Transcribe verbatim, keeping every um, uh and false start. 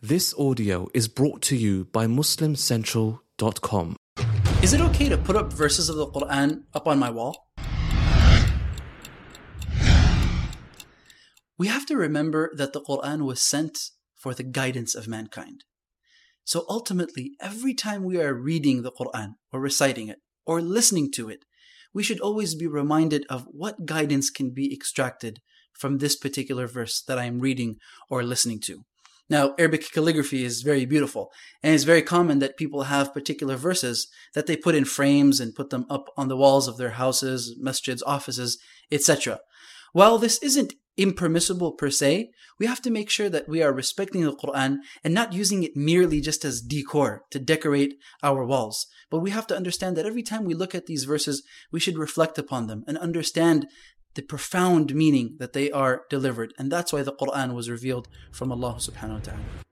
This audio is brought to you by Muslim Central dot com. Is it okay to put up verses of the Quran up on my wall? We have to remember that the Quran was sent for the guidance of mankind. So ultimately, every time we are reading the Quran or reciting it or listening to it, we should always be reminded of what guidance can be extracted from this particular verse that I am reading or listening to. Now, Arabic calligraphy is very beautiful, and it's very common that people have particular verses that they put in frames and put them up on the walls of their houses, masjids, offices, et cetera. While this isn't impermissible per se, we have to make sure that we are respecting the Quran and not using it merely just as decor to decorate our walls. But we have to understand that every time we look at these verses, we should reflect upon them and understand the profound meaning that they are delivered. And that's why the Quran was revealed from Allah subhanahu wa ta'ala.